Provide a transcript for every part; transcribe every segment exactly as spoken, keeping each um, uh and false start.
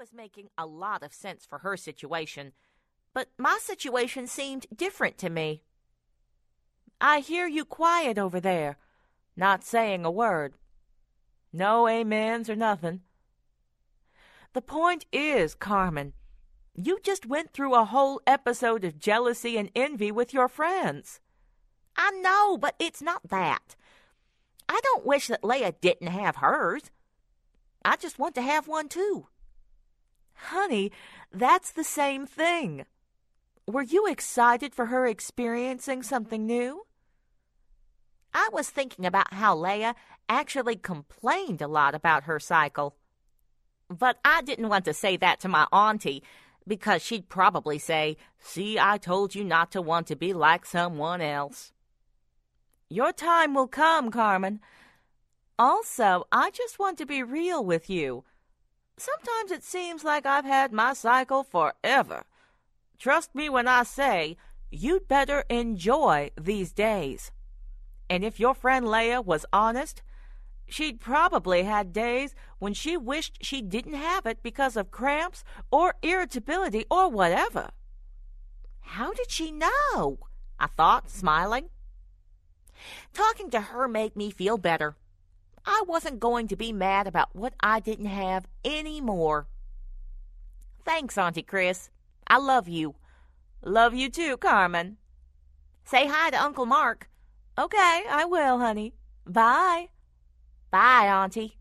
was making a lot of sense for her situation, but my situation seemed different to me. I hear you quiet over there, not saying a word. No amens or nothing. The point is, Carmen, you just went through a whole episode of jealousy and envy with your friends. I know, but it's not that. I don't wish that Leia didn't have hers. I just want to have one too. Honey, that's the same thing. Were you excited for her experiencing something new? I was thinking about how Leia actually complained a lot about her cycle. But I didn't want to say that to my auntie, because she'd probably say, "See, I told you not to want to be like someone else." Your time will come, Carmen. Also, I just want to be real with you. Sometimes it seems like I've had my cycle forever. Trust me when I say you'd better enjoy these days. And if your friend Leia was honest, she'd probably had days when she wished she didn't have it because of cramps or irritability or whatever. How did she know? I thought, smiling. Talking to her made me feel better. I wasn't going to be mad about what I didn't have anymore. Thanks, Auntie Chris. I love you. Love you too, Carmen. Say hi to Uncle Mark. Okay, I will, honey. Bye. Bye, Auntie.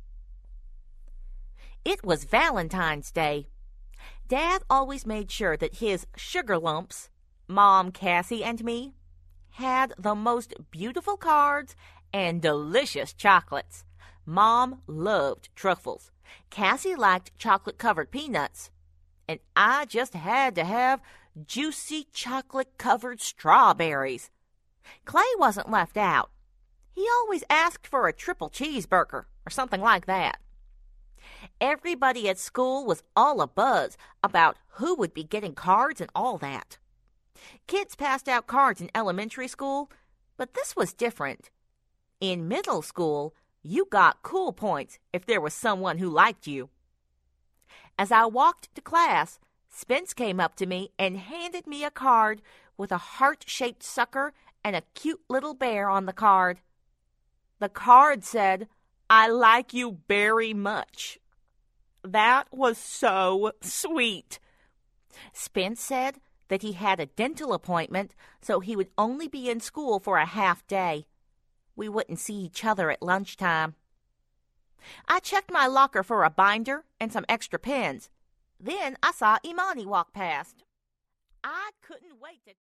It was Valentine's Day. Dad always made sure that his sugar lumps, Mom, Cassie, and me, had the most beautiful cards and delicious chocolates. Mom loved truffles. Cassie liked chocolate-covered peanuts. And I just had to have juicy chocolate-covered strawberries. Clay wasn't left out. He always asked for a triple cheeseburger or something like that. Everybody at school was all abuzz about who would be getting cards and all that. Kids passed out cards in elementary school, but this was different. In middle school, you got cool points if there was someone who liked you. As I walked to class, Spence came up to me and handed me a card with a heart-shaped sucker and a cute little bear on the card. The card said, "I like you very much." That was so sweet. Spence said that he had a dental appointment, so he would only be in school for a half day. We wouldn't see each other at lunchtime. I checked my locker for a binder and some extra pens. Then I saw Imani walk past. I couldn't wait to